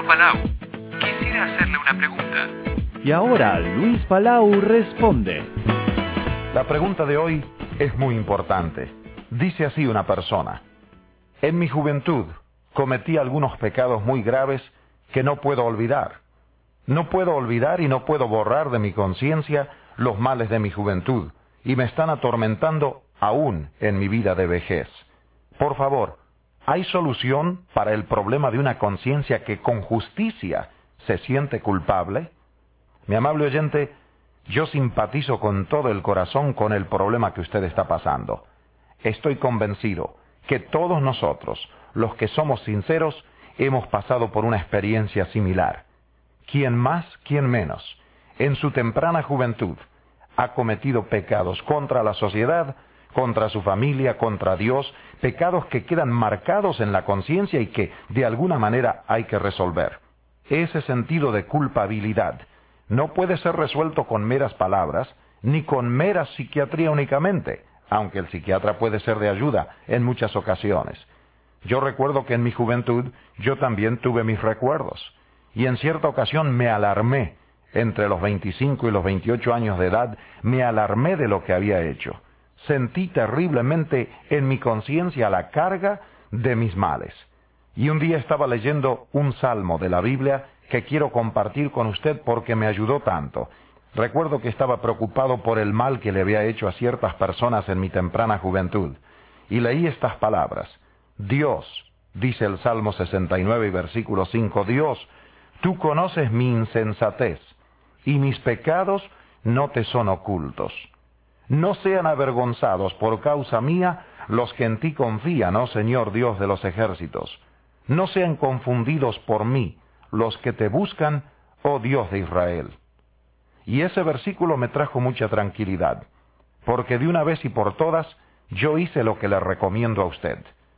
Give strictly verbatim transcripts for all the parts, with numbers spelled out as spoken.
Palau. Quisiera hacerle una pregunta. Y ahora Luis Palau responde. La pregunta de hoy es muy importante. Dice así una persona: en mi juventud cometí algunos pecados muy graves que no puedo olvidar. No puedo olvidar y no puedo borrar de mi conciencia los males de mi juventud, y me están atormentando aún en mi vida de vejez. Por favor, ¿hay solución para el problema de una conciencia que con justicia se siente culpable? Mi amable oyente, yo simpatizo con todo el corazón con el problema que usted está pasando. Estoy convencido que todos nosotros, los que somos sinceros, hemos pasado por una experiencia similar. Quien más, quien menos, en su temprana juventud, ha cometido pecados contra la sociedad, contra su familia, contra Dios, pecados que quedan marcados en la conciencia y que de alguna manera hay que resolver. Ese sentido de culpabilidad no puede ser resuelto con meras palabras, ni con mera psiquiatría únicamente, aunque el psiquiatra puede ser de ayuda en muchas ocasiones. Yo recuerdo que en mi juventud yo también tuve mis recuerdos, y en cierta ocasión me alarmé, entre los veinticinco y los veintiocho años de edad, me alarmé de lo que había hecho. Sentí terriblemente en mi conciencia la carga de mis males. Y un día estaba leyendo un salmo de la Biblia que quiero compartir con usted porque me ayudó tanto. Recuerdo que estaba preocupado por el mal que le había hecho a ciertas personas en mi temprana juventud. Y leí estas palabras: Dios, dice el Salmo sesenta y nueve y versículo cinco, Dios, tú conoces mi insensatez, y mis pecados no te son ocultos. No sean avergonzados por causa mía los que en ti confían, oh Señor Dios de los ejércitos. No sean confundidos por mí los que te buscan, oh Dios de Israel. Y ese versículo me trajo mucha tranquilidad, porque de una vez y por todas yo hice lo que le recomiendo a usted.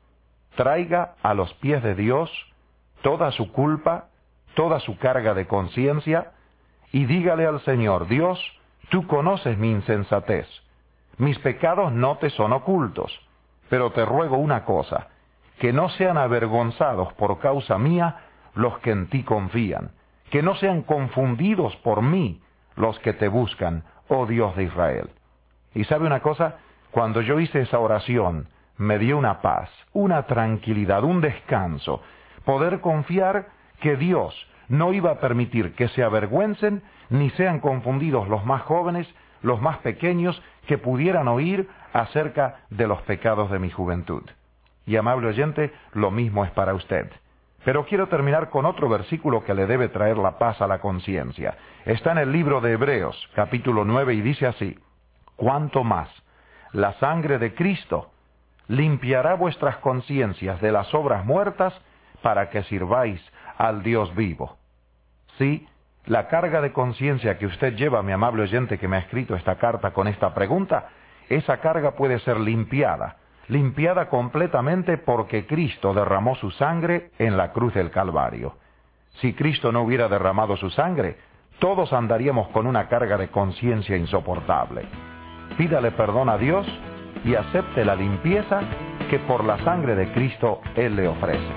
Traiga a los pies de Dios toda su culpa, toda su carga de conciencia, y dígale al Señor: Dios, tú conoces mi insensatez, mis pecados no te son ocultos, pero te ruego una cosa, que no sean avergonzados por causa mía los que en ti confían, que no sean confundidos por mí los que te buscan, oh Dios de Israel. Y sabe una cosa, cuando yo hice esa oración, me dio una paz, una tranquilidad, un descanso, poder confiar que Dios no iba a permitir que se avergüencen ni sean confundidos los más jóvenes, los más pequeños, que pudieran oír acerca de los pecados de mi juventud. Y amable oyente, lo mismo es para usted. Pero quiero terminar con otro versículo que le debe traer la paz a la conciencia. Está en el libro de Hebreos, capítulo nueve, y dice así: ¿Cuánto más la sangre de Cristo limpiará vuestras conciencias de las obras muertas para que sirváis al Dios vivo? Sí, la carga de conciencia que usted lleva, mi amable oyente que me ha escrito esta carta con esta pregunta, esa carga puede ser limpiada, limpiada completamente porque Cristo derramó su sangre en la cruz del Calvario. Si Cristo no hubiera derramado su sangre, todos andaríamos con una carga de conciencia insoportable. Pídale perdón a Dios y acepte la limpieza que por la sangre de Cristo Él le ofrece.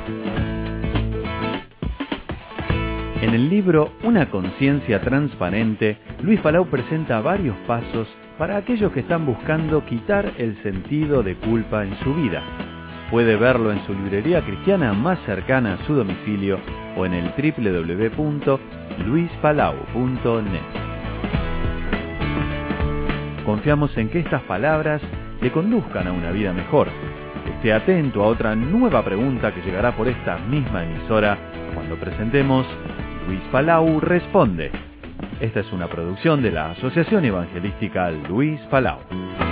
En el libro Una conciencia transparente, Luis Palau presenta varios pasos para aquellos que están buscando quitar el sentido de culpa en su vida. Puede verlo en su librería cristiana más cercana a su domicilio o en el doble u doble u doble u punto luis palau punto net. Confiamos en que estas palabras le conduzcan a una vida mejor. Esté atento a otra nueva pregunta que llegará por esta misma emisora cuando presentemos Luis Palau Responde. Esta es una producción de la Asociación Evangelística Luis Palau.